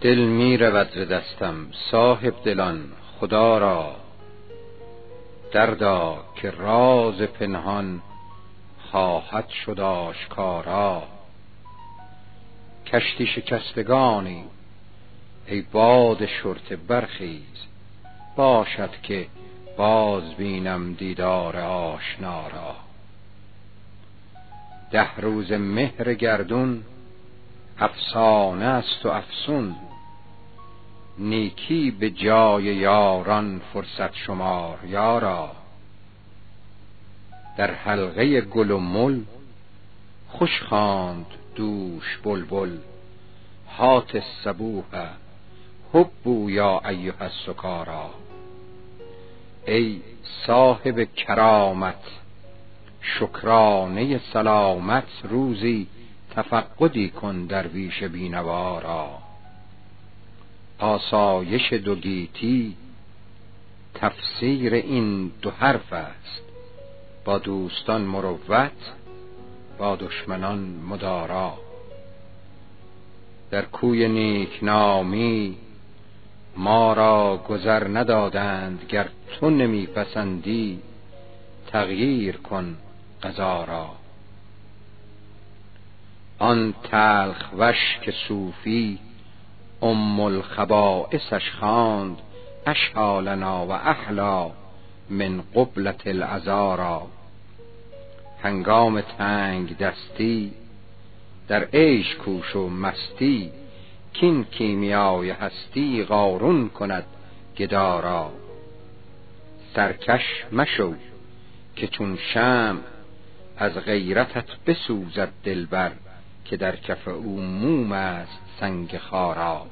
دل می رود ز دستم صاحب دلان خدا را، دردا که راز پنهان خواهد شد آشکارا. کشتی شکستگانی ای باد شرطه برخیز، باشد که باز بینم دیدار آشنا را. 10 روز مهر گردون افسانه است و افسون، نیکی به جای یاران فرصت شمار یارا. در حلقه گل و مل خوش خواند دوش بلبل، هات الصبوح حبوا یا ایها السکارا. ای صاحب کرامت شکرانه سلامت، روزی تفقدی کن درویش بینوا را. آسایش دو گیتی تفسیر این 2 حرف است، با دوستان مروت با دشمنان مدارا. در کوی نیکنامی ما را گذر ندادند، گر تو نمی پسندی تغییر کن قضا را. آن تلخ وش که صوفی ام الخبائثش خواند، اشهی لنا و احلی من قبلة العذارا. هنگام تنگ دستی در عیش کوش و مستی، کین کیمیای هستی قارون کند گدا را. سرکش مشو که چون شمع از غیرتت بسوزد دلبر، که در کف او موم است سنگ خارا.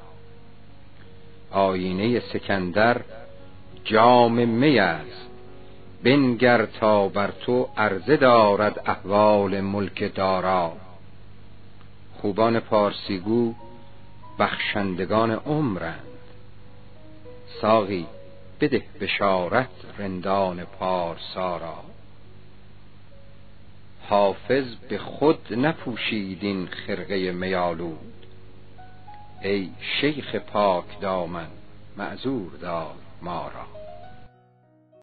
آینه سکندر جام می است، بنگر تا بر تو عرضه دارد احوال ملک دارا. خوبان پارسیگو بخشندگان عمرند، ساقی بده بشارت رندان پارسا را. حافظ به خود نپوشید این خرقه می آلود، ای شیخ پاک دامن معذور دار ما را.